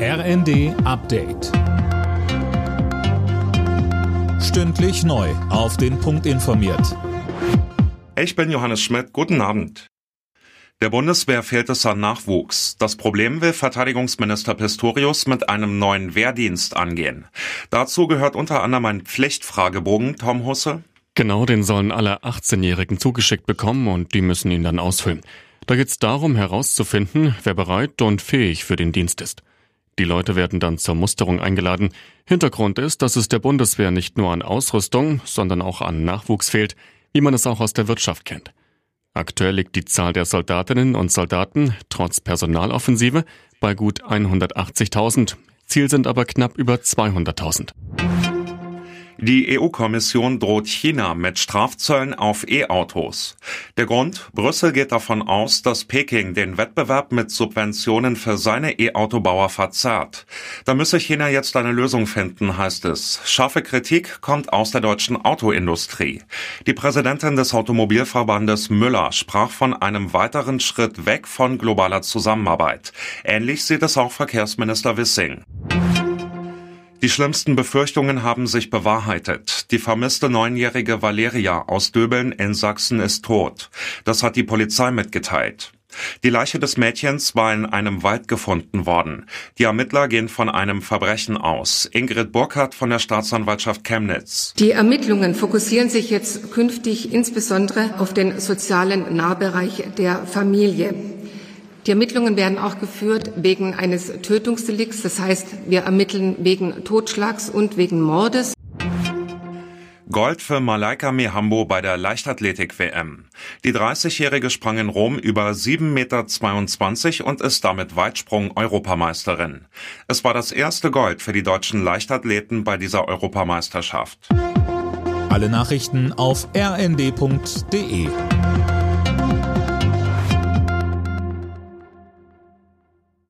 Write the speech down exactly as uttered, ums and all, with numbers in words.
R N D Update. Stündlich neu auf den Punkt informiert. Ich bin Johannes Schmidt. Guten Abend. Der Bundeswehr fehlt es an Nachwuchs. Das Problem will Verteidigungsminister Pistorius mit einem neuen Wehrdienst angehen. Dazu gehört unter anderem ein Pflichtfragebogen, Tom Husse. Genau, den sollen alle achtzehnjährigen zugeschickt bekommen und die müssen ihn dann ausfüllen. Da geht es darum, herauszufinden, wer bereit und fähig für den Dienst ist. Die Leute werden dann zur Musterung eingeladen. Hintergrund ist, dass es der Bundeswehr nicht nur an Ausrüstung, sondern auch an Nachwuchs fehlt, wie man es auch aus der Wirtschaft kennt. Aktuell liegt die Zahl der Soldatinnen und Soldaten trotz Personaloffensive bei gut hundertachtzigtausend. Ziel sind aber knapp über zweihunderttausend. Die E U-Kommission droht China mit Strafzöllen auf E-Autos. Der Grund? Brüssel geht davon aus, dass Peking den Wettbewerb mit Subventionen für seine E-Autobauer verzerrt. Da müsse China jetzt eine Lösung finden, heißt es. Scharfe Kritik kommt aus der deutschen Autoindustrie. Die Präsidentin des Automobilverbandes Müller sprach von einem weiteren Schritt weg von globaler Zusammenarbeit. Ähnlich sieht es auch Verkehrsminister Wissing. Die schlimmsten Befürchtungen haben sich bewahrheitet. Die vermisste neunjährige Valeria aus Döbeln in Sachsen ist tot. Das hat die Polizei mitgeteilt. Die Leiche des Mädchens war in einem Wald gefunden worden. Die Ermittler gehen von einem Verbrechen aus. Ingrid Burkhardt von der Staatsanwaltschaft Chemnitz. Die Ermittlungen fokussieren sich jetzt künftig insbesondere auf den sozialen Nahbereich der Familie. Die Ermittlungen werden auch geführt wegen eines Tötungsdelikts, das heißt, wir ermitteln wegen Totschlags und wegen Mordes. Gold für Malaika Mihambo bei der Leichtathletik-W M. Die dreißigjährige sprang in Rom über sieben Komma zweiundzwanzig Meter und ist damit Weitsprung-Europameisterin. Es war das erste Gold für die deutschen Leichtathleten bei dieser Europameisterschaft. Alle Nachrichten auf r n d punkt d e.